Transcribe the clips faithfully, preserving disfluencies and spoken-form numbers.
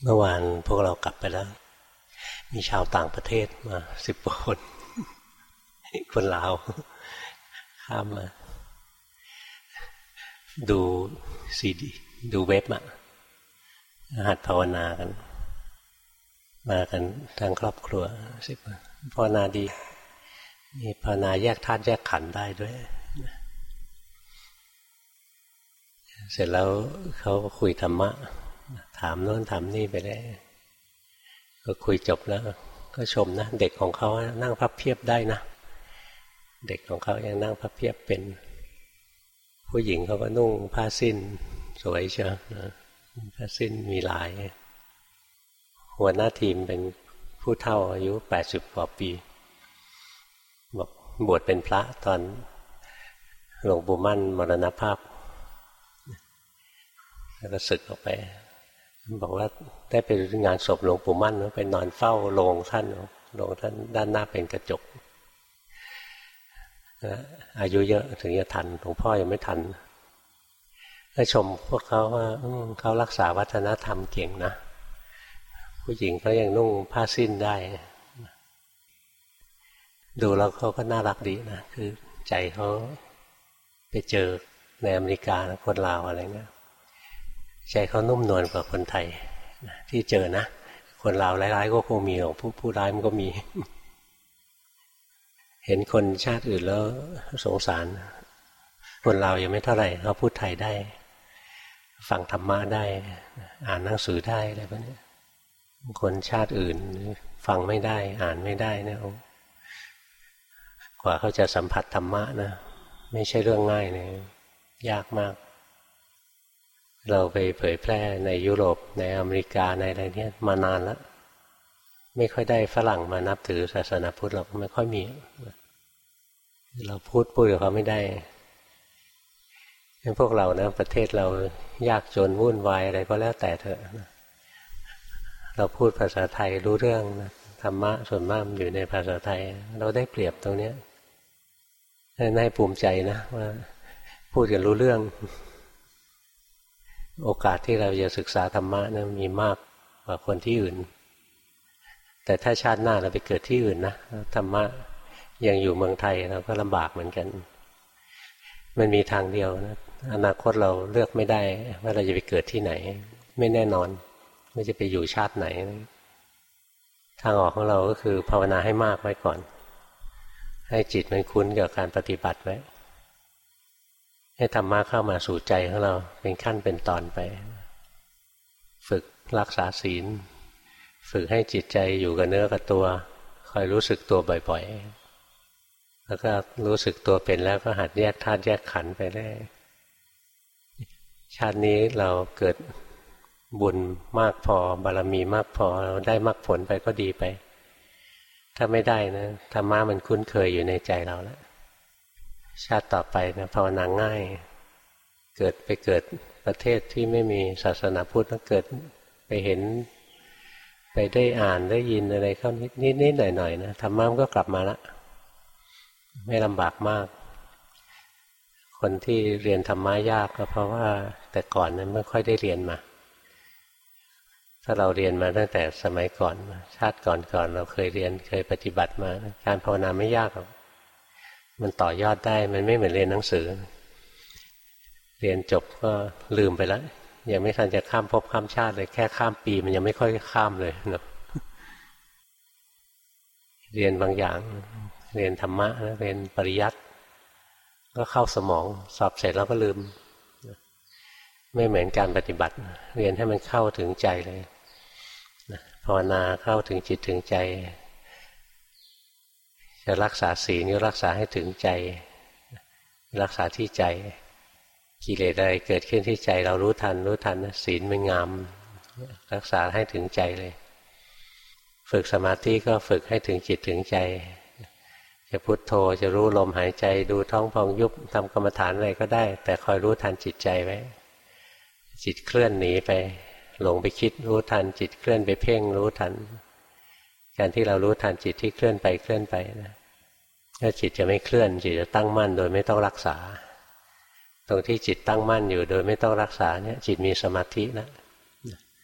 เมื่อวานพวกเรากลับไปแล้วมีชาวต่างประเทศมาสิบกว่าคนคนลาวข้ามมาดูซีดีดูเว็บอะหัดภาวนากันมากันทั้งครอบครัวสิบภาวนาดีมีภาวนาแยกธาตุแยกขันธ์ได้ด้วยเสร็จแล้วเขาคุยธรรมะถามโน้นถามนี่ไปได้ก็คุยจบแล้วก็ชมนะเด็กของเขานั่งพับเพียบได้นะเด็กของเขายังนั่งพับเพียบเป็นผู้หญิงเขาก็นุ่งผ้าสิ้นสวยเชียวนะผ้าสิ้นมีลายหัวหน้าทีมเป็นผู้เฒ่าอายุแปดสิบกว่าปีบอกบวชเป็นพระตอนหลวงปู่มั่นมรณภาพแล้วก็สึกออกไปบอกว่าได้ไปงานศพหลวงปู่มั่นไปนอนเฝ้าโรงท่านโรงท่านด้านหน้าเป็นกระจกอายุเยอะถึงจะทันหลวงพ่อยังไม่ทันก็ชมพวกเขาว่าเขารักษาวัฒนธรรมเก่งนะผู้หญิงเขายังนุ่งผ้าสิ้นได้ดูแล้วเขาก็น่ารักดีนะคือใจเขาไปเจอในอเมริกาคนลาวอะไรเนี่ยใจเขานุ่มนวลกว่าคนไทยที่เจอนะคนลาวร้ายๆก็คงมีหรอกผู้ผู้ร้ายมันก็มีเห็นคนชาติอื่นแล้วสงสารคนลาวยังไม่เท่าไหร่เขาพูดไทยได้ฟังธรรมะได้อ่านหนังสือได้อะไรพวกนี้คนชาติอื่นฟังไม่ได้อ่านไม่ได้เนี่ยกว่าเขาจะสัมผัสธรรมะนะไม่ใช่เรื่องง่ายเลยยากมากเราไปเผยแพร่ในยุโรปในอเมริกาในอะไรเนี่ยมานานแล้วไม่ค่อยได้ฝรั่งมานับถือศาสนาพุทธหรอกไม่ค่อยมีเราพูดพูดกับเขาไม่ได้พวกเรานะประเทศเรายากจนวุ่นวายอะไรก็แล้วแต่เถอะเราพูดภาษาไทยรู้เรื่องนะธรรมะส่วนมากมันอยู่ในภาษาไทยเราได้เปรียบตรงนี้น่าภูมิใจนะว่าพูดกันรู้เรื่องโอกาสที่เราจะศึกษาธรรมะนะมีมากกว่าคนที่อื่นแต่ถ้าชาติหน้าเราไปเกิดที่อื่นนะธรรมะยังอยู่เมืองไทยเราก็ลำบากเหมือนกันมันมีทางเดียวนะอนาคตเราเลือกไม่ได้ว่าเราจะไปเกิดที่ไหนไม่แน่นอนว่าจะไปอยู่ชาติไหนทางออกของเราก็คือภาวนาให้มากไว้ก่อนให้จิตมันคุ้นกับการปฏิบัติไว้ให้ธรรมะเข้ามาสู่ใจของเราเป็นขั้นเป็นตอนไปฝึกรักษาศีลฝึกให้จิตใจอยู่กับเนื้อกับตัวคอยรู้สึกตัวบ่อยๆแล้วก็รู้สึกตัวเป็นแล้วก็หัดแยกธาตุแยกขันธ์ไปได้ชาตินี้เราเกิดบุญมากพอบารมีมากพอเราได้มรรคผลไปก็ดีไปถ้าไม่ได้นะธรรมะมันคุ้นเคยอยู่ในใจเราแล้วชาติต่อไปนะภาวนาง่ายเกิดไปเกิดประเทศที่ไม่มีศาสนาพุทธแล้วเกิดไปเห็นไปได้อ่านได้ยินอะไรเข้านิดนิดหน่อยหน่อยนะธรรมะมันก็กลับมาละไม่ลำบากมากคนที่เรียนธรรมะยากก็เพราะว่าแต่ก่อนนั้นไม่ค่อยได้เรียนมาถ้าเราเรียนมาตั้งแต่สมัยก่อนชาติก่อนๆเราเคยเรียนเคยปฏิบัติมาการภาวนาไม่ยากหรอกมันต่อยอดได้มันไม่เหมือนเรียนหนังสือเรียนจบก็ลืมไปแล้วยังไม่ทันจะข้ามภพข้ามชาติเลยแค่ข้ามปีมันยังไม่ค่อยข้ามเลยเนาะเรียนบางอย่างเรียนธรรมะนะเรียนปริยัติก็เข้าสมองสอบเสร็จแล้วก็ลืมไม่เหมือนการปฏิบัติเรียนให้มันเข้าถึงใจเลยภาวนาเข้าถึงจิตถึงใจจะรักษาศีลก็รักษาให้ถึงใจรักษาที่ใจกิเลสอะไรเกิดขึ้นที่ใจเรารู้ทันรู้ทันนะศีลมันงามรักษาให้ถึงใจเลยฝึกสมาธิก็ฝึกให้ถึงจิตถึงใจจะพุทโธจะรู้ลมหายใจดูท้องพองยุบทำกรรมฐานอะไรก็ได้แต่คอยรู้ทันจิตใจไว้จิตเคลื่อนหนีไปหลงไปคิดรู้ทันจิตเคลื่อนไปเพ่งรู้ทันการที่เรารู้ทันจิตที่เคลื่อนไปเคลื่อนไปนะถ้าจิตจะไม่เคลื่อนจิตจะตั้งมั่นโดยไม่ต้องรักษาตรงที่จิตตั้งมั่นอยู่โดยไม่ต้องรักษาเนี่ยจิตมีสมาธิแล้ว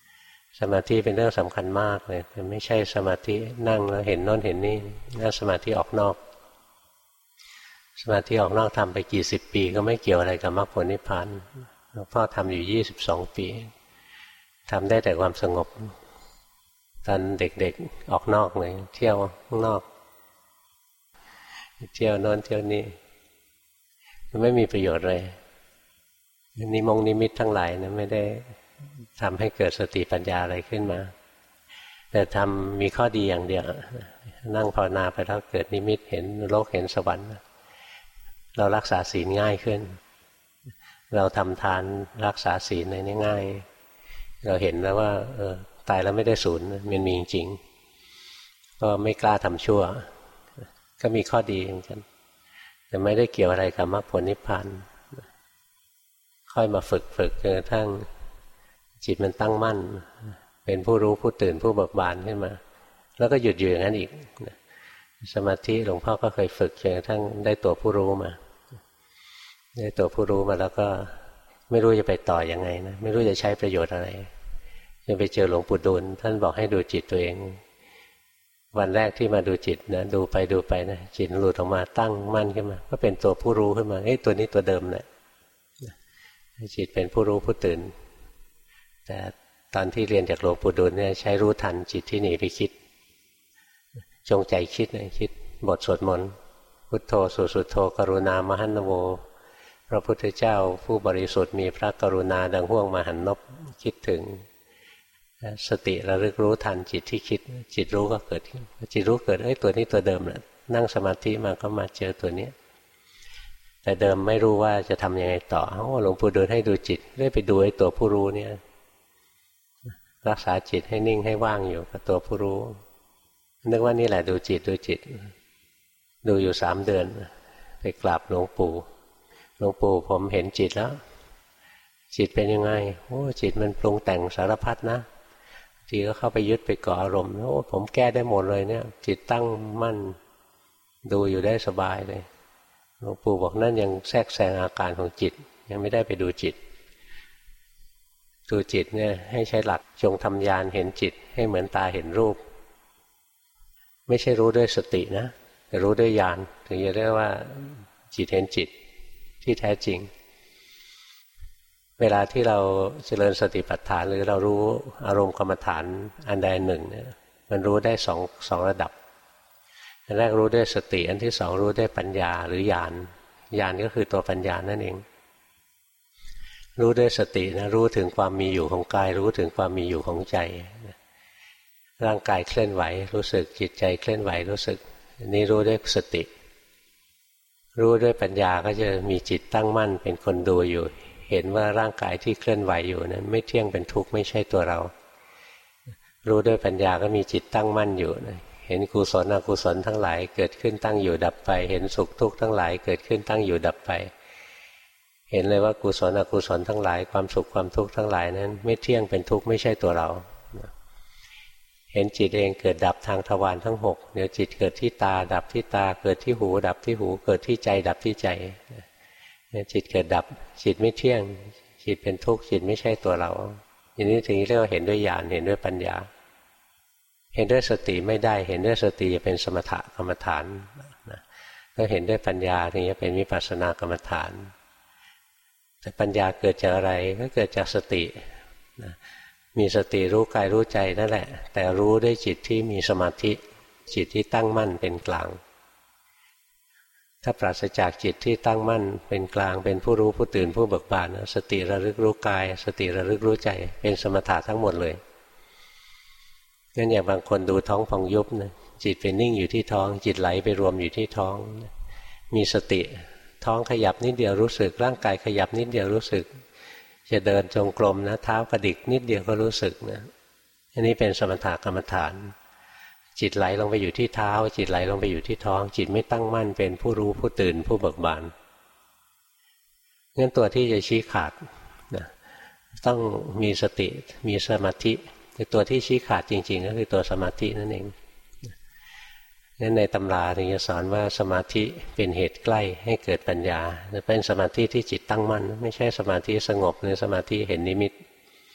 สมาธิเป็นเรื่องสำคัญมากเลยแต่ไม่ใช่สมาธินั่งแล้วเห็นโน้นเห็นนี่นั่นสมาธิออกนอกสมาธิออกนอกทำไปกี่สิบปีก็ไม่เกี่ยวอะไรกับมรรคผลนิพพานหลวงพ่อทำอยู่ยี่สิบสองปีทำได้แต่ความสงบตอนเด็กๆออกนอกเลยเที่ยวข้างนอกเที่ยวโน้นเที่ยวนี้มันไม่มีประโยชน์เลยนิมงนิมิตทั้งหลายนะไม่ได้ทำให้เกิดสติปัญญาอะไรขึ้นมาแต่ทำมีข้อดีอย่างเดียวนั่งภาวนาไปแล้วเกิดนิมิตเห็นโลกเห็นสวรรค์เรารักษาศีลง่ายขึ้นเราทำทานรักษาศีลในนี้ง่ายเราเห็นแล้วว่าเออตายแล้วไม่ได้สูญมันมีจริงก็ไม่กล้าทำชั่วก็มีข้อดีเหมือนกันแต่ไม่ได้เกี่ยวอะไรกับมรรคผลนิพพานค่อยมาฝึกฝึกจนกระทั่งจิตมันตั้งมั่นเป็นผู้รู้ผู้ตื่นผู้เบิกบานขึ้นมาแล้วก็หยุดอยู่อย่างนั้นอีกสมาธิหลวงพ่อก็เคยฝึกจนกระทั่งได้ตัวผู้รู้มาได้ตัวผู้รู้มาแล้วก็ไม่รู้จะไปต่อยังไงนะไม่รู้จะใช้ประโยชน์อะไรจะไปเจอหลวงปู่ดูลท่านบอกให้ดูจิตตัวเองวันแรกที่มาดูจิตนะดูไปดูไปนะจิตหลุดออกมาตั้งมั่นขึ้นมาก็เป็นตัวผู้รู้ขึ้นมาเอ้ยตัวนี้ตัวเดิมแหละจิตเป็นผู้รู้ผู้ตื่นแต่ตอนที่เรียนจากหลวงปู่ดูลเนี่ยใช้รู้ทันจิตที่หนีไปคิดจงใจคิดนะคิดบทสวดมนต์พุทโธสุสุโธกรุณามหันนโวพระพุทธเจ้าผู้บริสุทธิ์มีพระกรุณาดังห้วงมหันนบคิดถึงสติระลึกรู้ทันจิตที่คิดจิตรู้ก็เกิดจิตรู้เกิดเอ้ยตัวนี้ตัวเดิมแหละนั่งสมาธิมาก็มาเจอตัวนี้แต่เดิมไม่รู้ว่าจะทำยังไงต่อโอ้หลวงปู่ดูลให้ดูจิตได้ไปดูไอ้ตัวผู้รู้เนี่ยรักษาจิตให้นิ่งให้ว่างอยู่กับตัวผู้รู้นึกว่านี่แหละดูจิตดูจิตดูอยู่สามเดือนไปกราบหลวงปู่หลวงปู่ผมเห็นจิตแล้วจิตเป็นยังไงโอ้จิตมันปรุงแต่งสารพัดนะจิตก็เข้าไปยึดไปเกาะอารมณ์โอ้ผมแก้ได้หมดเลยเนี่ยจิตตั้งมั่นดูอยู่ได้สบายเลยหลวงปู่บอกนั่นยังแทรกแซงอาการของจิตยังไม่ได้ไปดูจิตดูจิตเนี่ยให้ใช้หลักจงทำญาณเห็นจิตให้เหมือนตาเห็นรูปไม่ใช่รู้ด้วยสตินะแต่รู้ด้วยญาณถึงจะเรียกว่าจิตเห็นจิตที่แท้จริงเวลาที่เราเจริญสติปัฏฐานหรือเรารู้อารมณ์กรรมฐานอันใดหนึ่งเนี่ยมันรู้ได้สองสองระดับอันแรกรู้ด้วยสติอันที่สองรู้ด้วยปัญญาหรือญาณญาณก็คือตัวปัญญานั่นเองรู้ด้วยสตินะรู้ถึงความมีอยู่ของกายรู้ถึงความมีอยู่ของใจร่างกายเคลื่อนไหวรู้สึกจิตใจเคลื่อนไหวรู้สึกอันนี้รู้ด้วยสติรู้ด้วยปัญญาก็จะมีจิตตั้งมั่นเป็นคนดูอยู่เห็นว่าร่างกายที่เคลื่อนไหวอยู่นั้นไม่เที่ยงเป็นทุกข์ไม่ใช่ตัวเรารู้ด้วยปัญญาก็มีจิตตั้งมั่นอยู่เห็นกุศลอกุศลทั้งหลายเกิดขึ้นตั้งอยู่ดับไปเห็นสุขทุกข์ทั้งหลายเกิดขึ้นตั้งอยู่ดับไปเห็นเลยว่ากุศลอกุศลทั้งหลายความสุขความทุกข์ทั้งหลายนั้นไม่เที่ยงเป็นทุกข์ไม่ใช่ตัวเราเห็นจิตเองเกิดดับทางทวารทั้งหกเดี๋ยวจิตเกิดที่ตาดับที่ตาเกิดที่หูดับที่หูเกิดที่ใจดับที่ใจจิตเกิดดับจิตไม่เที่ยงจิตเป็นทุกข์จิตไม่ใช่ตัวเราอย่างนี้ถึงเรียกว่าเห็นด้วยญาณเห็นด้วยปัญญาเห็นด้วยสติไม่ได้เห็นด้วยสติจะเป็นสมถกรรมฐานก็เห็นด้วยปัญญาถึงจะเป็นวิปัสสนากรรมฐานแต่ปัญญาเกิดจากอะไรก็เกิดจากสติมีสติรู้กายรู้ใจนั่นแหละแต่รู้ด้วยจิตที่มีสมาธิจิตที่ตั้งมั่นเป็นกลางถ้าปราศจากจิตที่ตั้งมั่นเป็นกลางเป็นผู้รู้ผู้ตื่นผู้เบิกบานสติระลึกรู้กายสติระลึกรู้ใจเป็นสมถะทั้งหมดเลยงั้นอย่างบางคนดูท้องพองยุบนะจิตไปนิ่งอยู่ที่ท้องจิตไหลไปรวมอยู่ที่ท้องมีสติท้องขยับนิดเดียวรู้สึกร่างกายขยับนิดเดียวรู้สึกจะเดินจงกรมนะเท้ากระดิกนิดเดียวก็รู้สึกนะอันนี้เป็นสมถกรรมฐานจิตไหลลงไปอยู่ที่เท้าจิตไหลลงไปอยู่ที่ท้องจิตไม่ตั้งมั่นเป็นผู้รู้ผู้ตื่นผู้เบิกบานงั้นตัวที่จะชี้ขาดนะต้องมีสติมีสมาธิแต่ตัวที่ชี้ขาดจริงๆก็คือตัวสมาธินั่นเองงั้นในตำราถึงจะสอนว่าสมาธิเป็นเหตุใกล้ให้เกิดปัญญาจะเป็นสมาธิที่จิตตั้งมั่นไม่ใช่สมาธิสงบหรือสมาธิเห็นนิมิต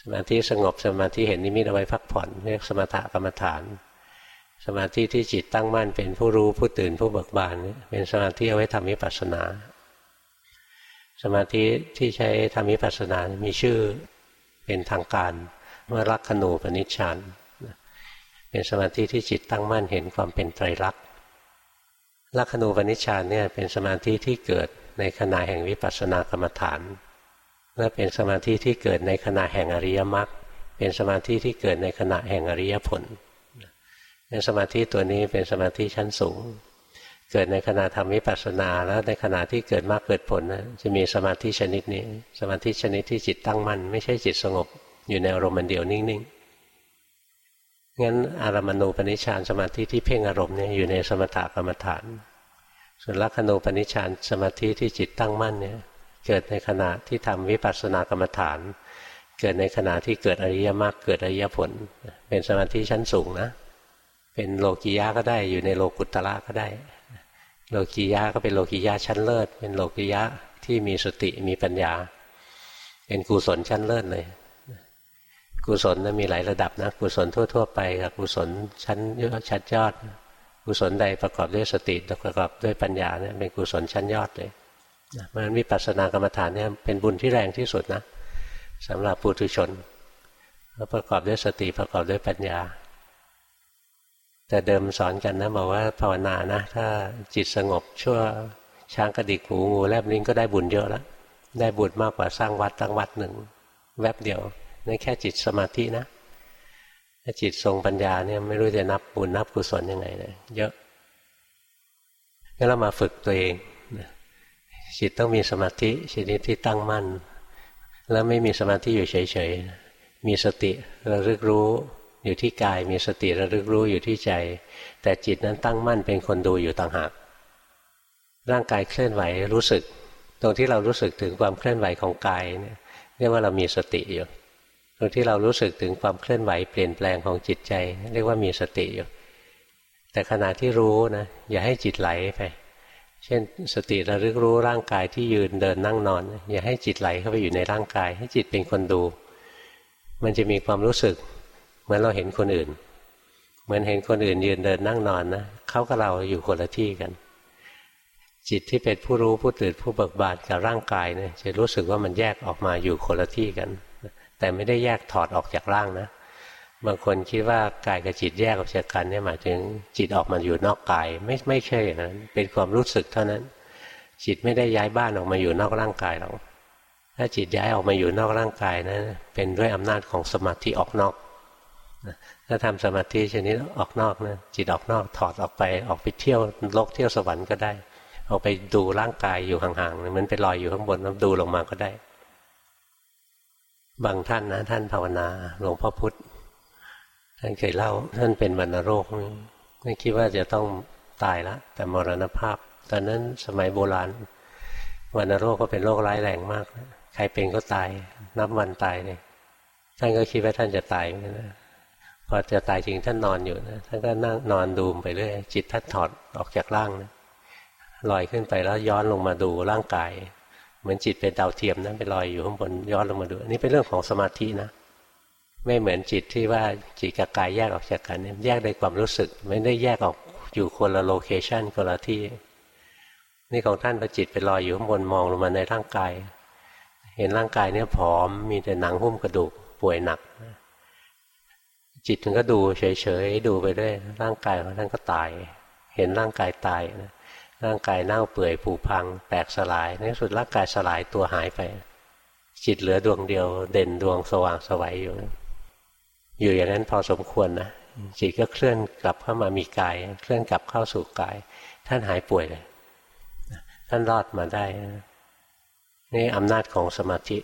สมาธิสงบสมาธิเห็นนิมิตเอาไว้พักผ่อนเรียกสมถกรรมฐานสมาธิที่จิตตั้งมั่นเป็นผู้รู้ผู้ตื่นผู้เบิกบานเป็นสมาธิเอาไว้ทำวิปัสสนาสมาธิที่ใช้ทำวิปัสสนามีชื่อเป็นทางการว่าลักขณูปนิชฌานเป็นสมาธิที่จิตตั้งมั่นเห็นความเป็นไตรลักษณ์ลักขณูปนิชฌานเนี่ยเป็นสมาธิที่เกิดในขณะแห่งวิปัสสนากรรมฐานและเป็นสมาธิที่เกิดในขณะแห่งอริยมรรคเป็นสมาธิที่เกิดในขณะแห่งอริยผลสมาธิตัวนี้เป็นสมาธิชั้นสูงเกิดในขณะทำวิปัสสนาแล้วในขณะที่เกิดมรรคเกิดผลนะจะมีสมาธิชนิดนี้สมาธิชนิดที่จิตตั้งมั่นไม่ใช่จิตสงบอยู่ในอารมณ์เดียวนิ่งๆงั้นอารามณูปนิชฌานสมาธิที่เพ่งอารมณ์เนี่ยอยู่ในสมถกรรมฐานส่วนลักขณูปนิชฌานสมาธิที่จิตตั้งมั่นเนี่ยเกิดในขณะที่ทำวิปัสสนากรรมฐานเกิดในขณะที่เกิดอริยมรรคเกิดอริยผลเป็นสมาธิชั้นสูงนะเป็นโลกียะก็ได้อยู่ในโลกุตตระก็ได้โลกียะก็เป็นโลกียะชั้นเลิศเป็นโลกียะที่มีสติมีปัญญาเป็นกุศลชั้นเลิศเลยกุศลนะมีหลายระดับนะกุศลทั่วๆไปกับกุศลชั้นยอดชั้นยอดกุศลใดประกอบด้วยสติประกอบด้วยปัญญาเนี่ยเป็นกุศลชั้นยอดเลยเพราะฉะนั้นวิปัสสนากรรมฐานเนี่ยเป็นบุญที่แรงที่สุดนะสำหรับปุถุชนแล้วประกอบด้วยสติประกอบด้วยปัญญาแต่เดิมสอนกันนะบอกว่าภาวนานะถ้าจิตสงบชั่วช้างกระดิกหูงูแลบลิ้นก็ได้บุญเยอะแล้วได้บุญมากกว่าสร้างวัดตั้งวัดหนึ่งแวบเดียวนั่นแค่จิตสมาธินะถ้าจิตทรงปัญญาเนี่ยไม่รู้จะนับบุญนับกุศลยังไงเลยเยอะงั้นเรามาฝึกตัวเองจิตต้องมีสมาธิชนิดที่ตั้งมั่นแล้วไม่มีสมาธิอยู่เฉยๆมีสติระลึกรู้อยู่ที่กายมีสติระลึกรู้อยู่ที่ใจแต่จิตนั้นตั้งมั่นเป็นคนดูอยู่ต่างหากร่างกายเคลื่อนไหวรู้สึกตรงที่เรารู้สึกถึงความเคลื่อนไหวของกายเนี่ยเรียกว่าเรามีสติอยู่ตรงที่เรารู้สึกถึงความเคลื่อนไหวเปลี่ยนแปลงของจิตใจเรียกว่ามีสติอยู่แต่ขณะที่รู้นะอย่าให้จิตไหลไปเช่นสติระลึกรู้ร่างกายที่ยืนเดินนั่งนอนอย่าให้จิตไหลเข้าไปอยู่ในร่างกายให้จิตเป็นคนดูมันจะมีความรู้สึกเหมือนเราเห็นคนอื่นเหมือนเห็นคนอื่นยืนเดินนั่งนอนนะเขากับเราอยู่คนละที่กันจิตที่เป็นผู้รู้ผู้ตื่นผู้เบิกบานกับร่างกายเนี่ยจะรู้สึกว่ามันแยกออกมาอยู่คนละที่กันแต่ไม่ได้แยกถอดออกจากร่างนะบางคนคิดว่ากายกับจิตแยกออกจากกันเนี่ยหมายถึงจิตออกมาอยู่นอกกายไม่ไม่ใช่อย่างนั้นเป็นความรู้สึกเท่านั้นจิตไม่ได้ย้ายบ้านออกมาอยู่นอกร่างกายหรอกถ้าจิตย้ายออกมาอยู่นอกร่างกายนะเป็นด้วยอำนาจของสมาธิออกนอกถ้าทำสมาธิชนิดออกนอกนะจิตออกนอกถอดออกไปออกไปเที่ยวโลกเที่ยวสวรรค์ก็ได้ออกไปดูร่างกายอยู่ห่างๆมันไปลอยอยู่ข้างบนแล้วดูลงมาก็ได้บางท่านนะท่านภาวนาหลวงพ่อพุธท่านเคยเล่าท่านเป็นวัณโรคไม่คิดว่าจะต้องตายแล้วแต่มรณภาพตอนนั้นสมัยโบราณวัณโรคก็เป็นโรคร้ายแรงมากใครเป็นก็ตายนับวันตายเลยท่านก็คิดว่าท่านจะตายนะพอจะตายจริงท่านนอนอยู่นะท่านก็นั่งนอนดูไปเรื่อยจิตท่านถอดออกจากร่างนะลอยขึ้นไปแล้วย้อนลงมาดูร่างกายเหมือนจิตเป็นดาวเทียมนะไปลอยอยู่ข้างบนย้อนลงมาดูอันนี้เป็นเรื่องของสมาธินะไม่เหมือนจิตที่ว่าจิตกับกายแยกออกจากกันเนี่ยแยกในความรู้สึกไม่ได้แยกออกอยู่คนละโลเคชันคนละที่นี่ของท่านพอจิตไปลอยอยู่ข้างบนมองลงมาในร่างกายเห็นร่างกายเนี่ยผอมมีแต่หนังหุ้มกระดูกป่วยหนักจิตถึงก็ดูเฉยๆดูไปเรื่อยร่างกายของท่านก็ตายเห็นร่างกายตายนะร่างกายเน่าเปื่อยผุพังแตกสลายในที่สุดร่างกายสลายตัวหายไปจิตเหลือดวงเดียวเด่นดวงสว่างไสวอยู่อยู่อย่างนั้นพอสมควรนะจิตก็เคลื่อนกลับเข้ามามีกายเคลื่อนกลับเข้าสู่กายท่านหายป่วยเลยท่านรอดมาได้นี่อำนาจของสมาธิ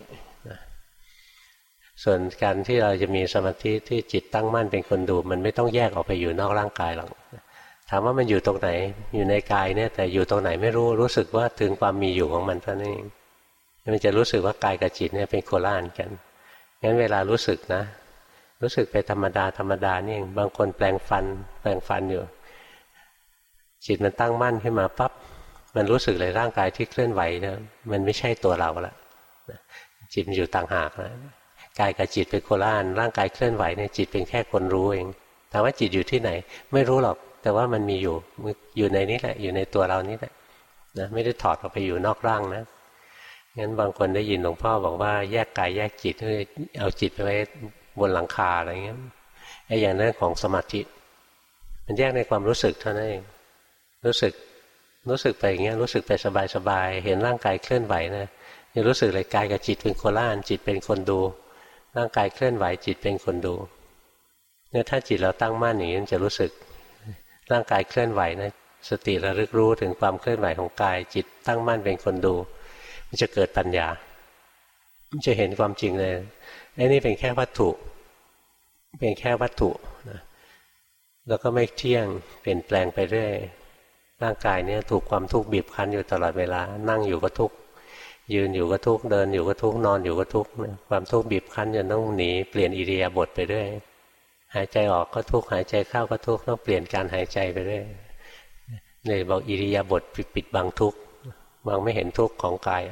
ส่วนการที่เราจะมีสมาธิที่จิตตั้งมั่นเป็นคนดูมันไม่ต้องแยกออกไปอยู่นอกร่างกายหรอกถามว่ามันอยู่ตรงไหนอยู่ในกายเนี่ยแต่อยู่ตรงไหนไม่รู้รู้สึกว่าถึงความมีอยู่ของมันเท่านั้นเองมันจะรู้สึกว่ากายกับจิตเนี่ยเป็นโคละอันกันงั้นเวลารู้สึกนะรู้สึกไปธรรมดาธรรมดานี่เองบางคนแปลงฟันแปลงฟันอยู่จิตมันตั้งมั่นขึ้นมาปั๊บมันรู้สึกเลยร่างกายที่เคลื่อนไหวเนี่ยมันไม่ใช่ตัวเราละจิตมันอยู่ต่างหากนะกายกับจิตเป็นโคละอันร่างกายเคลื่อนไหวเนี่ยจิตเป็นแค่คนรู้เองแต่ว่าจิตอยู่ที่ไหนไม่รู้หรอกแต่ว่ามันมีอยู่อยู่ในนี้แหละอยู่ในตัวเรานี่แหละนะไม่ได้ถอดออกไปอยู่นอกร่างนะงั้นบางคนได้ยินหลวงพ่อบอกว่าแยกกายแยกจิตเอาจิตไปไว้บนหลังคาอะไรเงี้ยไอ้อย่างนั้นของสมาธิมันแยกในความรู้สึกเท่านั้นเองรู้สึกรู้สึกไปอย่างเงี้ยรู้สึกไปสบายๆเห็นร่างกายเคลื่อนไหวนะจะรู้สึกเลยกายกับจิตเป็นโคละอันจิตเป็นคนดูร่างกายเคลื่อนไหวจิตเป็นคนดูเนี่ยถ้าจิตเราตั้งมั่นอย่างนี้จะรู้สึกร่างกายเคลื่อนไหวนะสติระลึกรู้ถึงความเคลื่อนไหวของกายจิตตั้งมั่นเป็นคนดูมันจะเกิดปัญญามันจะเห็นความจริงเลยไอ้นี่เป็นแค่วัตถุเป็นแค่วัตถุนะแล้วก็ไม่เที่ยงเปลี่ยนแปลงไปเรื่อยร่างกายเนี่ยถูกความทุกข์บีบคั้นอยู่ตลอดเวลานั่งอยู่ก็ทุกข์ยืนอยู่ก็ทุกข์เดินอยู่ก็ทุกข์นอนอยู่ก็ทุกข์ความทุกข์บีบคั้นจนต้องหนีเปลี่ยนอิริยาบถไปเรื่อยหายใจออกก็ทุกข์หายใจเข้าก็ทุกข์ต้องเปลี่ยนการหายใจไปเรื่อยเลยบอกอิริยาบถปิดปิดบังทุกข์มองไม่เห็นทุกข์ของกาย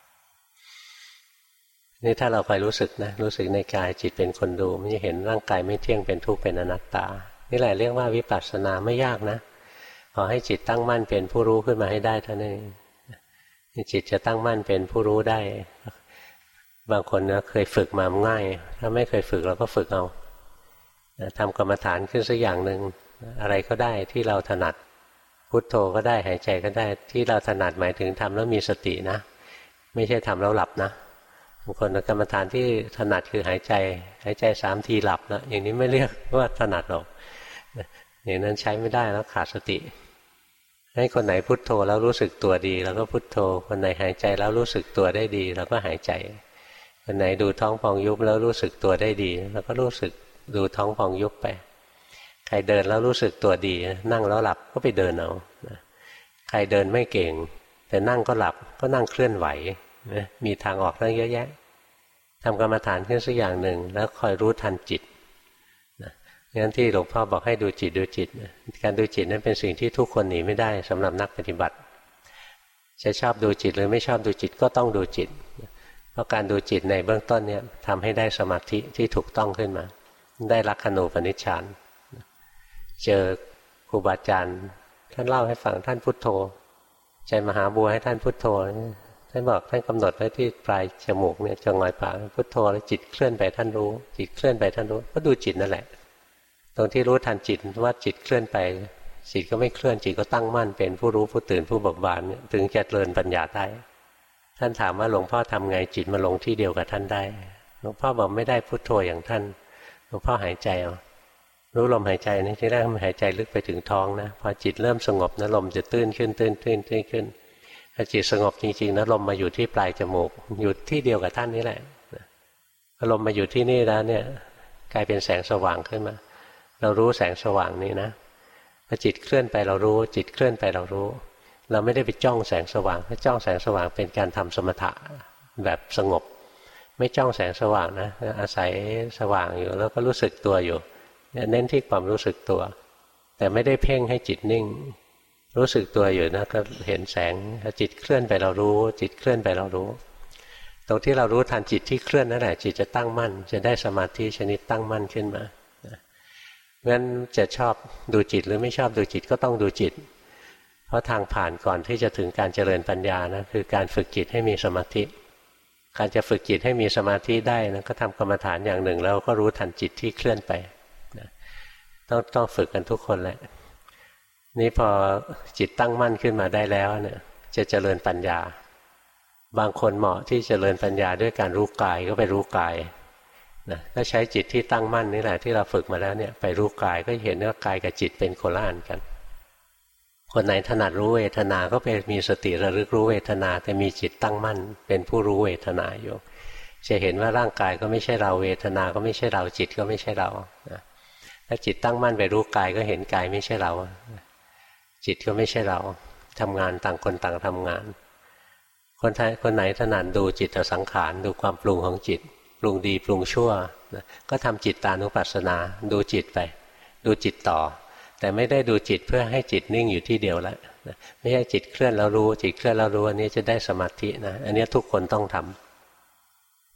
นี่ถ้าเราคอยรู้สึกนะรู้สึกในกายจิตเป็นคนดูมันจะเห็นร่างกายไม่เที่ยงเป็นทุกข์เป็นอนัตตานี่แหละเรียกว่าวิปัสสนาไม่ยากนะขอให้จิตตั้งมั่นเป็นผู้รู้ขึ้นมาให้ได้เท่านั้นเองจิตจะตั้งมั่นเป็นผู้รู้ได้บางคนนะเคยฝึกมาง่ายถ้าไม่เคยฝึกเราก็ฝึกเอาทำกรรมฐานขึ้นสักอย่างหนึ่งอะไรก็ได้ที่เราถนัดพุทโธก็ได้หายใจก็ได้ที่เราถนัดหมายถึงทำแล้วมีสตินะไม่ใช่ทำแล้วหลับนะบางคนกรรมฐานที่ถนัดคือหายใจหายใจสามทีหลับนะอย่างนี้ไม่เรียกว่าถนัดหรอกอย่างนั้นใช้ไม่ได้แล้วขาดสติให้คนไหนพุทโธแล้วรู้สึกตัวดีเราก็พุทโธคนไหนหายใจแล้วรู้สึกตัวได้ดีเราก็หายใจคนไหนดูท้องพองยุบแล้วรู้สึกตัวได้ดีเราก็รู้สึกดูท้องพองยุบไปใครเดินแล้วรู้สึกตัวดีนั่งแล้วหลับก็ไปเดินเอาใครเดินไม่เก่งแต่นั่งก็หลับก็นั่งเคลื่อนไหวมีทางออกตั้งเยอะแยะทำกรรมฐานขึ้นสักอย่างหนึ่งแล้วคอยรู้ทันจิตงั้นที่หลวงพ่อบอกให้ดูจิตดูจิตการดูจิตนั้นเป็นสิ่งที่ทุกคนหนีไม่ได้สำหรับนักปฏิบัติจะชอบดูจิตหรือไม่ชอบดูจิตก็ต้องดูจิตเพราะการดูจิตในเบื้องต้นเนี่ยทำให้ได้สมาธิที่ถูกต้องขึ้นมาได้ลักขณูปนิชฌานเจอครูบาอาจารย์ท่านเล่าให้ฟังท่านพุทโธใจมหาบัวให้ท่านพุทโธท่านบอกท่านกำหนดไว้ที่ปลายจมูกเนี่ยจงอยปากพุทโธแล้วจิตเคลื่อนไปท่านรู้จิตเคลื่อนไปท่านรู้ก็ดูจิตนั่นแหละตรงที่รู้ทันจิตว่าจิตเคลื่อนไปจิตก็ไม่เคลื่อนจิตก็ตั้งมั่นเป็นผู้รู้ผู้ตื่นผู้เบิกบานถึงจะเจริญปัญญาได้ท่านถามว่าหลวงพ่อทำไงจิตมาลงที่เดียวกับท่านได้หลวงพ่อบอกไม่ได้พุทโธอย่างท่านหลวงพ่อหายใจเอารู้ลมหายใจนี่ที่แรกมันหายใจลึกไปถึงท้องนะพอจิตเริ่มสงบนะลมจะตื้นขึ้นตื้นตื้นตื้นขึ้นพอจิตสงบจริงๆนะลมมาอยู่ที่ปลายจมูกอยู่ที่เดียวกับท่านนี่แหละพอลมมาอยู่ที่นี่แล้วเนี่ยกลายเป็นแสงสว่างขึ้นมาเรารู้แสงสว่างนี้นะพอจิตเคลื่อนไปเรารู้จิตเคลื่อนไปเรารู้เราไม่ได้ไปจ้องแสงสว่างถ้าจ้องแสงสว่างเป็นการทำสมถะแบบสงบไม่จ้องแสงสว่างนะอาศัยสว่างอยู่แล้วก็รู้สึกตัวอยู่เน้นที่ความรู้สึกตัวแต่ไม่ได้เพ่งให้จิตนิ่งรู้สึกตัวอยู่นะก็เห็นแสงจิตเคลื่อนไปเรารู้จิตเคลื่อนไปเรารู้ตรงที่เรารู้ทันจิตที่เคลื่อนนั่นแหละจิตจะตั้งมั่นจะได้สมาธิชนิดตั้งมั่นขึ้นมางั้นจะชอบดูจิตหรือไม่ชอบดูจิตก็ต้องดูจิตเพราะทางผ่านก่อนที่จะถึงการเจริญปัญญานะคือการฝึกจิตให้มีสมาธิการจะฝึกจิตให้มีสมาธิได้นะก็ทำกรรมฐานอย่างหนึ่งแล้วก็รู้ทันจิตที่เคลื่อนไปนะต้องต้องฝึกกันทุกคนแหละนี่พอจิตตั้งมั่นขึ้นมาได้แล้วเนี่ยจะเจริญปัญญาบางคนเหมาะที่จะเจริญปัญญาด้วยการรู้กายก็ไปรู้กายนะถ้าใช้จิตที่ตั้งมั่นนี่แหละที่เราฝึกมาแล้วเนี่ยไปรู้กายก็เห็นว่ากายกับจิตเป็นคนละอันกันคนไหนถนัดรู้เวทนาก็ไปมีสติระลึกรู้เวทนาแต่มีจิตตั้งมั่นเป็นผู้รู้เวทนาอยู่จะเห็นว่าร่างกายก็ไม่ใช่เราเวทนาก็ไม่ใช่เราจิตก็ไม่ใช่เรานะถ้าจิตตั้งมั่นไปรู้กายก็เห็นกายไม่ใช่เราจิตก็ไม่ใช่เราทำงานต่างคนต่างทำงานคนคนไหนถนัดดูจิตสังขารดูความปรุงของจิตปรุงดีปรุงชั่วนะก็ทำจิตตานุปัสสนาดูจิตไปดูจิตต่อแต่ไม่ได้ดูจิตเพื่อให้จิตนิ่งอยู่ที่เดียวแล้วนะไม่ใช่จิตเคลื่อนแล้วรู้จิตเคลื่อนแล้วรู้อันนี้จะได้สมาธินะอันนี้ทุกคนต้องทำ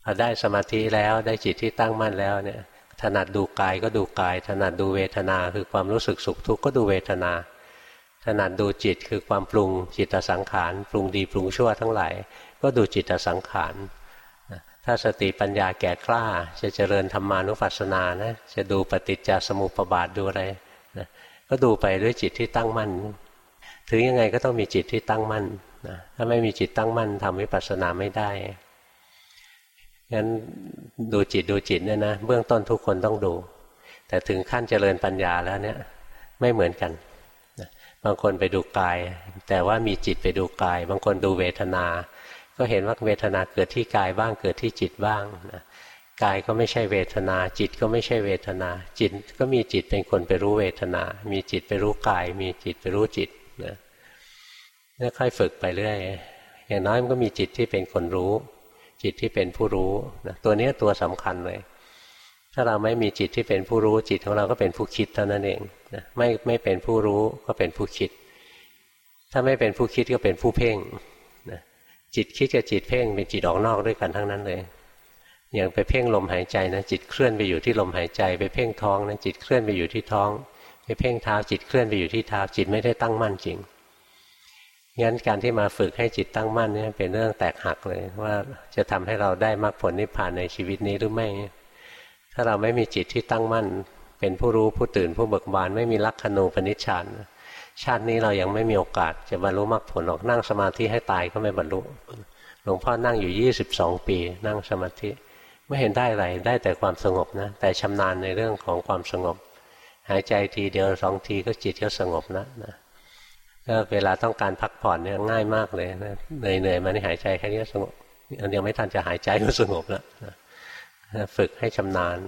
พอได้สมาธิแล้วได้จิตที่ตั้งมั่นแล้วเนี่ยถนัดดูกายก็ดูกายถนัดดูเวทนาคือความรู้สึกสุขทุกข์ก็ดูเวทนาถนัดดูจิตคือความปรุงจิตสังขารปรุงดีปรุงชั่วทั้งหลายก็ดูจิตสังขารถ้าสติปัญญาแก่กล้าจะเจริญธรรมานุปัสสนานะจะดูปฏิจจสมุปบาทดูอะไรนะก็ดูไปด้วยจิตที่ตั้งมั่นถึงยังไงก็ต้องมีจิตที่ตั้งมั่นนะถ้าไม่มีจิตตั้งมั่นทำวิปัสสนาไม่ได้งั้นดูจิตดูจิตเนี่ยนะเบื้องต้นทุกคนต้องดูแต่ถึงขั้นเจริญปัญญาแล้วเนี่ยไม่เหมือนกันบางคนไปดูกายแต่ว่ามีจิตไปดูกายบางคนดูเวทนาก็เห็นว่าเวทนาเกิดที่กายบ้างเกิดที่จิตบ้างนะกายก็ไม่ใช่เวทนาจิตก็ไม่ใช่เวทนาจิตก็มีจิตเป็นคนไปรู้เวทนามีจิตไปรู้กายมีจิตไปรู้จิตนะแล้วค่อยฝึกไปเรื่อยอย่างน้อยมันก็มีจิตที่เป็นคนรู้จิตที่เป็นผู้รู้นะตัวนี้ตัวสำคัญเลยถ้าเราไม่มีจิตที่เป็นผู้รู้จิตของเราก็เป็นผู้คิดเท่านั้นเองนะไม่ไม่เป็นผู้รู้ก็เป็นผู้คิดถ้าไม่เป็นผู้คิดก็เป็นผู้เพ่งนะจิตคิดกับจิตเพ่งเป็นจิตออกนอกด้วยกันทั้งนั้นเลยอย่างไปเพ่งลมหายใจนะจิตเคลื่อนไปอยู่ที่ลมหายใจไปเพ่งท้องนะจิตเคลื่อนไปอยู่ที่ท้องไปเพ่งเท้าจิตเคลื่อนไปอยู่ที่เท้าจิตไม่ได้ตั้งมั่นจริงงั้นการที่มาฝึกให้จิตตั้งมั่นเนี่ยเป็นเรื่องแตกหักเลยว่าจะทำให้เราได้มรรคผลนิพพานในชีวิตนี้หรือไม่ถ้าเราไม่มีจิตที่ตั้งมั่นเป็นผู้รู้ผู้ตื่นผู้เบิกบานไม่มีลักขณูปนิชฌานชาตินี้เรายังไม่มีโอกาสจะบรรลุมรรคผลหรอกนั่งสมาธิให้ตายก็ไม่บรรลุหลวงพ่อนั่งอยู่ยี่สิบสองปีนั่งสมาธิไม่เห็นได้อะไรได้แต่ความสงบนะแต่ชำนาญในเรื่องของความสงบหายใจทีเดียวสองทีก็จิตก็สงบนะนะก็เวลาต้องการพักผ่อนเนี่ยง่ายมากเลยนะเหนื่อยๆมานี่หายใจแค่นี้สงบอันเดียวไม่ทันจะหายใจก็สงบแล้วฝึกให้ชำนาญ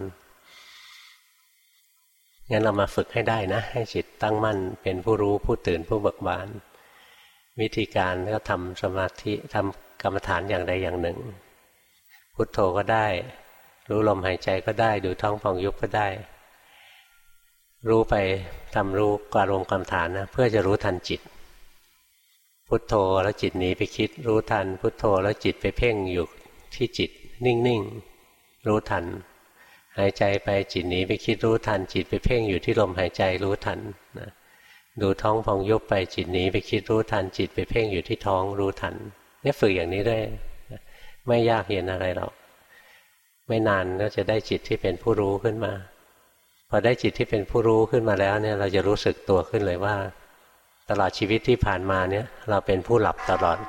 งั้นเรามาฝึกให้ได้นะให้จิตตั้งมั่นเป็นผู้รู้ผู้ตื่นผู้เบิกบานวิธีการก็ทำสมาธิทำกรรมฐานอย่างใดอย่างหนึ่งพุทโธก็ได้รู้ลมหายใจก็ได้ดูท้องพองยุบก็ได้รู้ไปทำรู้อารมณ์กรรมฐานนะเพื่อจะรู้ทันจิตพุทโธแล้วจิตหนีไปคิดรู้ทันพุทโธแล้วจิตไปเพ่งอยู่ที่จิตนิ่งๆรู้ทันหายใจไปจิตหนีไปคิดรู้ทันจิตไปเพ่งอยู่ที่ลมหายใจรู้ทันนะดูท้องพองยุบไปจิตหนีไปคิดรู้ทันจิตไปเพ่งอยู่ที่ท้องรู้ทันเนี่ยฝึกอย่างนี้ได้ไม่ยากเย็นอะไรหรอกไม่นานก็จะได้จิตที่เป็นผู้รู้ขึ้นมาพอได้จิตที่เป็นผู้รู้ขึ้นมาแล้วเนี่ยเราจะรู้สึกตัวขึ้นเลยว่าตลอดชีวิตที่ผ่านมาเนี่ยเราเป็นผู้หลับตลอด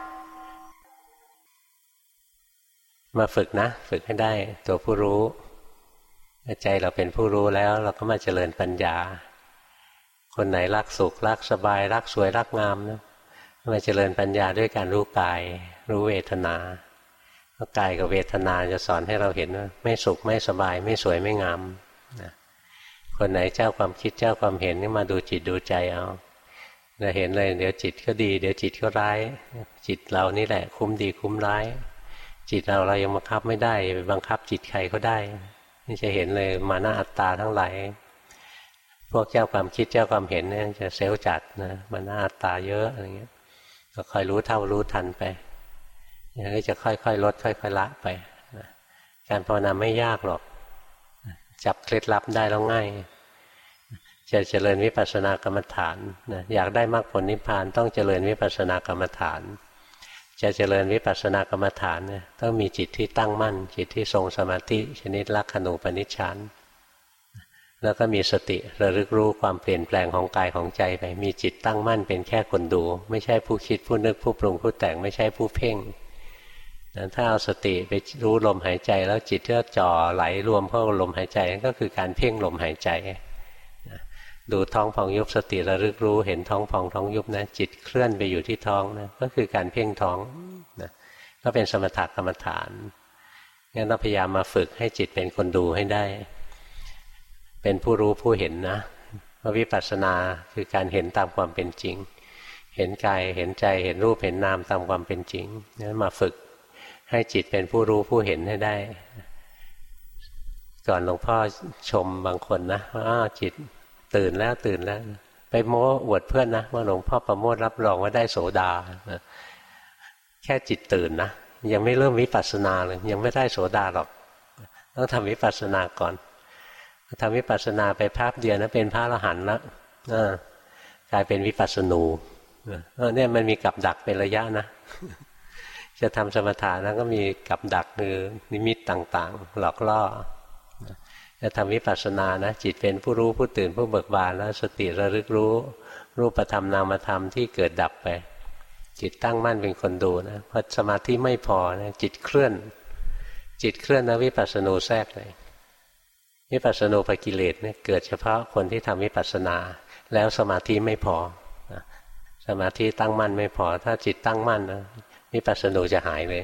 มาฝึกนะฝึกให้ได้ตัวผู้รู้ใจเราเป็นผู้รู้แล้วเราก็มาเจริญปัญญาคนไหนรักสุขรักสบายรักสวยรักงามนะมาเจริญปัญญาด้วยการรู้กายรู้เวทนากายกับเวทนาจะสอนให้เราเห็นว่าไม่สุขไม่สบายไม่สวยไม่งามนะคนไหนเจ้าความคิดเจ้าความเห็นนี่มาดูจิตดูใจเอาเราเห็นเลยเดี๋ยวจิตก็ดีเดี๋ยวจิตก็ร้ายจิตเรานี่แหละคุ้มดีคุ้มร้ายจิตเราเรายังบังคับไม่ได้ไปบังคับจิตใครก็ได้นี่จะเห็นเลยมานะอัตตาทั้งหลายพวกเจ้าความคิดเจ้าความเห็นเนี่ยจะเซลล์จัดนะมานะอัตตาเยอะอะไรเงี้ยก็คอยรู้เท่ารู้ทันไปอย่างนี้จะค่อยๆลดค่อยๆละไปนะการภาวนาไม่ยากหรอกจับเคล็ดลับได้แล้วง่ายจะเจริญวิปัสสนากรรมฐานนะอยากได้มรรคผลนิพพานต้องเจริญวิปัสสนากรรมฐานจะเจริญวิปัสสนากรรมฐานเนี่ยต้องมีจิตที่ตั้งมั่นจิตที่ทรงสมาธิชนิดลักขณูปนิชฌานแล้วก็มีสติระลึกรู้ความเปลี่ยนแปลงของกายของใจไปมีจิตตั้งมั่นเป็นแค่คนดูไม่ใช่ผู้คิดผู้นึกผู้ปรุงผู้แต่งไม่ใช่ผู้เพ่งถ้าเอาสติไปรู้ลมหายใจแล้วจิตก็จ่อไหลรวมเข้าลมหายใจนั่นก็คือการเพ่งลมหายใจดูท้องพองยุบสติระลึกรู้เห็นท้องพองท้องยุบนะจิตเคลื่อนไปอยู่ที่ท้องนะก็คือการเพ่งท้องนะก็เป็นสมถกรรมฐานงั้นเราพยายามมาฝึกให้จิตเป็นคนดูให้ได้เป็นผู้รู้ผู้เห็นนะวิปัสสนาคือการเห็นตามความเป็นจริงเห็นกายเห็นใจเห็นรูปเห็นนามตามความเป็นจริงงั้นมาฝึกให้จิตเป็นผู้รู้ผู้เห็นให้ได้ก่อนหลวงพ่อชมบางคนนะว่าจิตตื่นแล้วตื่นแล้วไปโม้อวดเพื่อนนะว่าหลวงพ่อประโมทรับรองว่าได้โสดาแค่จิตตื่นนะยังไม่เริ่มวิปัสสนาเลยยังไม่ได้โสดาหรอกต้องทำวิปัสสนาก่อนทำวิปัสสนาไปแป๊บเดียวนะเป็นพระอรหันต์แล้วกลายเป็นวิปัสสนูเนี่ยมันมีกับดักเป็นระยะนะจะทำสมถะนะก็มีกับดักคือนิมิตต่างๆหลอกล่อจะทำวิปัสสนานะจิตเป็นผู้รู้ผู้ตื่นผู้เบิกบานแล้วสติระลึกรู้รูปธรรมนามธรรมที่เกิดดับไปจิตตั้งมั่นเป็นคนดูนะพอสมาธิไม่พอนะจิตเคลื่อนจิตเคลื่อนนะวิปัสสนูแทรกเลยวิปัสสนูปกิเลสเนี่ยเกิดเฉพาะคนที่ทำวิปัสสนาแล้วสมาธิไม่พอนะสมาธิตั้งมั่นไม่พอถ้าจิตตั้งมั่นนะวิปัสสนูจะหายเลย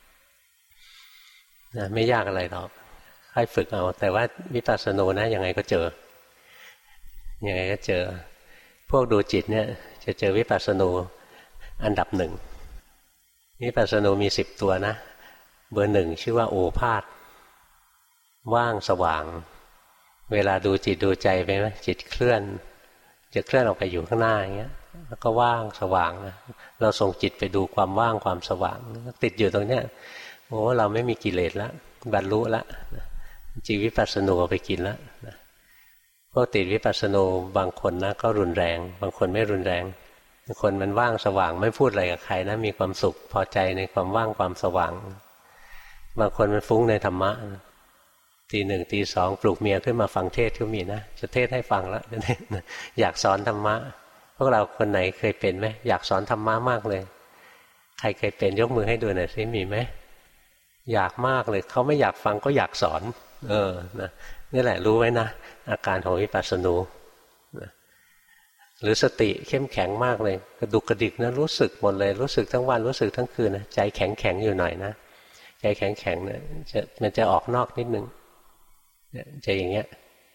นะไม่ยากอะไรหรอกค่อยฝึกเอาแต่ว่าวิปัสสนูนะยังไงก็เจอยังไงก็เจอพวกดูจิตเนี่ยจะเจอวิปัสสนูอันดับหนึ่งวิปัสสนูมีสิบตัวนะเบอร์หนึ่งชื่อว่าโอภาสว่างสว่างเวลาดูจิตดูใจไปไหมจิตเคลื่อนจะเคลื่อนออกไปอยู่ข้างหน้าอย่างเงี้ยแล้วก็ว่างสว่างนะเราส่งจิตไปดูความว่างความสว่างติดอยู่ตรงเนี้ยโอ้เราไม่มีกิเลสแล้วบรรลุแล้วจิตวิปัสสนูเอาไปกินแล้วพวกติดวิปัสสนูบางคนนะก็รุนแรงบางคนไม่รุนแรงบางคนมันว่างสว่างไม่พูดอะไรกับใครนะมีความสุขพอใจในความว่างความสว่างบางคนมันฟุ้งในธรรมะตีหนึ่งตีสองปลุกเมียขึ้นมาฟังเทศก็มีนะจะเทศให้ฟังแล้วอยากสอนธรรมะพวกเราคนไหนเคยเป็นไหมอยากสอนธรรมะมากเลยใครเคยเป็นยกมือให้ดูหน่อยสิมีไหมอยากมากเลยเขาไม่อยากฟังก็อยากสอนเออนะนี่แหละรู้ไว้นะอาการของวิปัสสนูนะหรือสติเข้มแข็งมากเลยกระดุกกระดิกนะรู้สึกหมดเลยรู้สึกทั้งวันรู้สึกทั้งคืนนะใจแข็งแข็งอยู่หน่อยนะใจแข็งแข็งเนี่ยจะมันจะออกนอกนิดนึงใจอย่างเงี้ย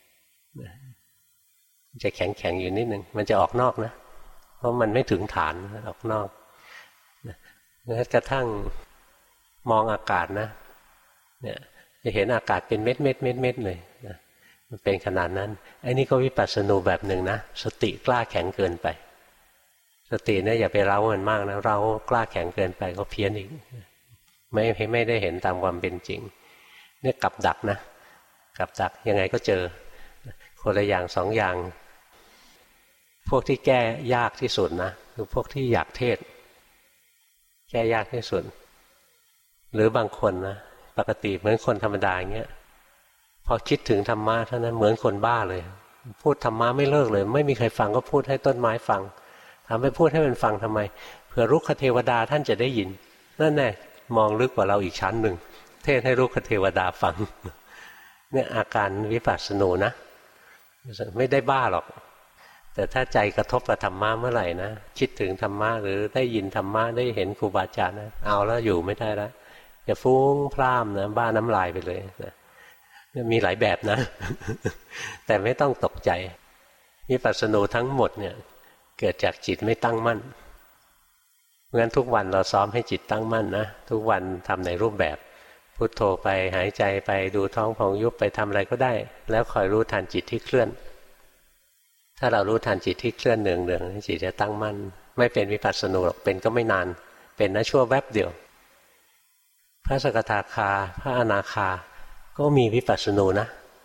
จะแข็งแข็งอยู่นิดนึงมันจะออกนอกนะเพราะมันไม่ถึงฐานออกนอกแม้กระทั่งมองอากาศนะเนี่ยจะเห็นอากาศเป็นเม็ดเม็ดเม็ดเม็ดเลยนะมันเป็นขนาดนั้นไอ้นี่ก็วิปัสสนูแบบหนึ่งนะสติกล้าแข็งเกินไปสติเนี่ยอย่าไปเร้ามันมากนะเร้ากล้าแข็งเกินไปก็เพี้ยนอีกไม่ไม่ได้เห็นตามความเป็นจริงเนี่ยกับดักนะกับดักยังไงก็เจอคนละอย่างสองอย่างพวกที่แก้ยากที่สุดนะคือพวกที่อยากเทศแก้ยากที่สุดหรือบางคนนะปกติเหมือนคนธรรมดาอย่างเงี้ยพอคิดถึงธรรมะเท่านั้นเหมือนคนบ้าเลยพูดธรรมะไม่เลิกเลยไม่มีใครฟังก็พูดให้ต้นไม้ฟังทำให้พูดให้มันฟังทำไมเผื่อรุกขเทวดาท่านจะได้ยินนั่นแน่มองลึกกว่าเราอีกชั้นหนึ่งเทศให้รุกขเทวดาฟังเนี่ยอาการวิปัสสนูนะไม่ได้บ้าหรอกแต่ถ้าใจกระทบกับธรรมะเมื่อไหร่นะคิดถึงธรรมะหรือได้ยินธรรมะได้เห็นครูบาอาจารย์นะเอาแล้วอยู่ไม่ได้แล้วจะฟุ้งพร่ำนะบ้าน้ำลายไปเลยนะมีหลายแบบนะ แต่ไม่ต้องตกใจวิปัสสนูทั้งหมดเนี่ยเกิดจากจิตไม่ตั้งมั่นเพราะฉะนั้นทุกวันเราซ้อมให้จิตตั้งมั่นนะทุกวันทำในรูปแบบพุทโธไปหายใจไปดูท้องพองยุบไปทำอะไรก็ได้แล้วคอยรู้ทันจิตที่เคลื่อนถ้าเรารู้ทันจิตที่เคลื่อนเนืองเนืองจิตจะตั้งมั่นไม่เป็นวิปัสสนูหรอกเป็นก็ไม่นานเป็นนะชั่วแวบเดียวพระสกทาคาพระอนาคาก็มีวิปัสสนูนะ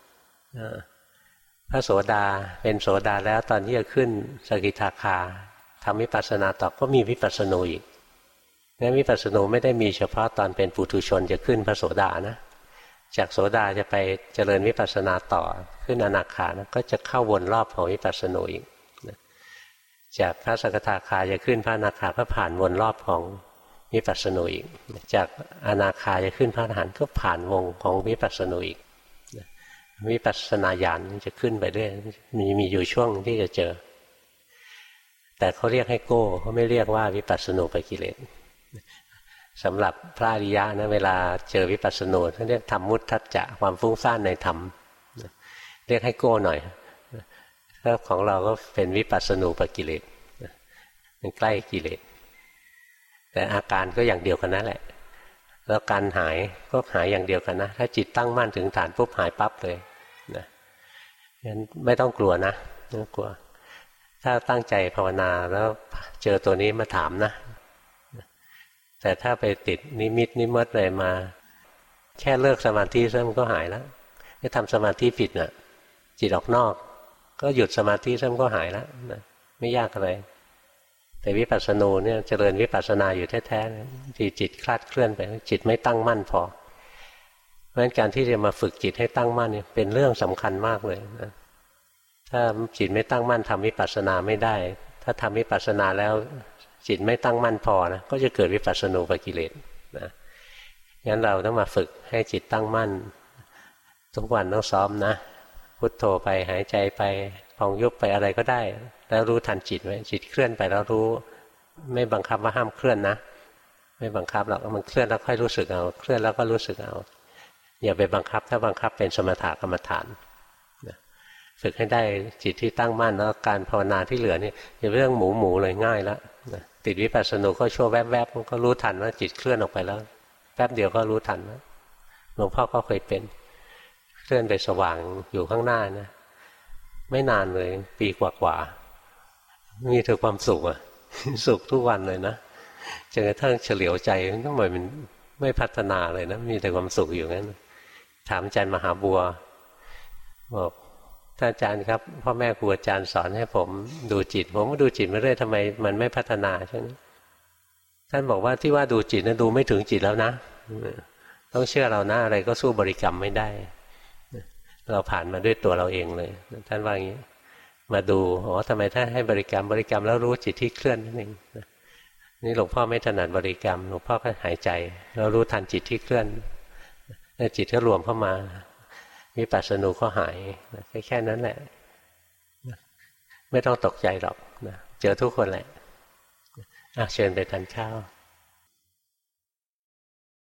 พระโสดาเป็นโสดาแล้วตอนที่จะขึ้นสกิทาคาทำวิปัสสนาต่อก็มีวิปัสสนูอีกงั้นวิปัสสนูไม่ได้มีเฉพาะตอนเป็นปุถุชนจะขึ้นพระโสดานะจากโสดาจะไปเจริญวิปัสสนาต่อขึ้นอนาคานะก็จะเข้าวนรอบของวิปัสสนูอีกจากพระสกทาคาจะขึ้นพระอนาคาก็ผ่านวนรอบของวิปัสสนูอีกจากอนาคาจะขึ้นพระอรหันต์ก็ผ่านวงของวิปัสสนูอีกวิปัสสนาญาณจะขึ้นไปเรื่อยมีมีอยู่ช่วงที่จะเจอแต่เขาเรียกให้โก้เขาไม่เรียกว่าวิปัสสนูปกิเลสสำหรับพระอริยะนะเวลาเจอวิปัสสนูเขาเรียกธรรมมุตทัจจะความฟุ้งซ่านในธรรมเรียกให้โก้หน่อยถ้าของเราก็เป็นวิปัสสนูปกิเลสมันใกล้กิเลสแต่อาการก็อย่างเดียวกันนั่นแหละแล้วการหายก็หายอย่างเดียวกันนะถ้าจิตตั้งมั่นถึงฐานปุ๊บหายปั๊บเลยนะงั้นไม่ต้องกลัวนะไม่ต้องกลัวถ้าตั้งใจภาวนาแล้วเจอตัวนี้มาถามนะแต่ถ้าไปติดนิมิตนิมิตอะไรมาแค่เลิกสมาธิซะมันก็หายแล้วไม่ทำสมาธิผิดน่ะจิตออกนอกก็หยุดสมาธิซะมันก็หายแล้วนะไม่ยากอะไรแต่วิปัสสนูเนี่ยเจริญวิปัสสนาอยู่แท้ๆที่จิตคลาดเคลื่อนไปจิตไม่ตั้งมั่นพอเพราะฉะนั้นการที่จะมาฝึกจิตให้ตั้งมั่นเนี่ยเป็นเรื่องสำคัญมากเลยนะถ้าจิตไม่ตั้งมั่นทำวิปัสสนาไม่ได้ถ้าทำวิปัสสนาแล้วจิตไม่ตั้งมั่นพอนะก็จะเกิดวิปัสสนูปกิเลสนะงั้นเราต้องมาฝึกให้จิตตั้งมั่นทุกวันต้องซ้อมนะพุทโธไปหายใจไปพองยุบไปอะไรก็ได้แล้วรู้ทันจิตไว้จิตเคลื่อนไปแล้วรู้ไม่บังคับว่าห้ามเคลื่อนนะไม่บังคับหรอกมันเคลื่อนแล้วค่อยรู้สึกเอาเคลื่อนแล้วก็รู้สึกเอาอย่าไปบังคับถ้าบังคับเป็นสมถะกรรมฐานฝึกให้ได้จิตที่ตั้งมั่นแล้วการภาวนาที่เหลือนี่อย่าเรื่องหมูหมูเลยง่ายแล้วติดวิปัสสนูก็ชั่วแวบๆมันก็รู้ทันว่าจิตเคลื่อนออกไปแล้วแป๊บเดียวก็รู้ทันแล้วหลวงพ่อก็เคยเป็นเคลื่อนไปสว่างอยู่ข้างหน้านะไม่นานเลยปีกว่าๆมีแต่ความสุขอะสุขทุกวันเลยนะจนกระทั่งเฉลียวใจทำไมมันไม่พัฒนาเลยนะมีแต่ความสุขอยู่งั้นถามอาจารย์มหาบัวบอกท่านอาจารย์ครับพ่อแม่ครูอาจารย์สอนให้ผมดูจิตผมก็ดูจิตมาเรื่อยทำไมมันไม่พัฒนาใช่ไหมท่านบอกว่าที่ว่าดูจิตนะดูไม่ถึงจิตแล้วนะต้องเชื่อเรานะอะไรก็สู้บริกรรมไม่ได้เราผ่านมาด้วยตัวเราเองเลยท่านว่าอย่างนี้มาดูอ๋อทำไมท่านให้บริกรรมบริกรรมแล้วรู้จิตที่เคลื่อนนั่นเองนี่หลวงพ่อไม่ถนัดบริกรรมหลวงพ่อก็หายใจแล้วรู้ทันจิตที่เคลื่อนแล้วจิตก็รวมเข้ามาวิปัสสนูก็หายแค่แค่นั้นแหละไม่ต้องตกใจหรอกนะเจอทุกคนแหละเชิญไปทานข้าว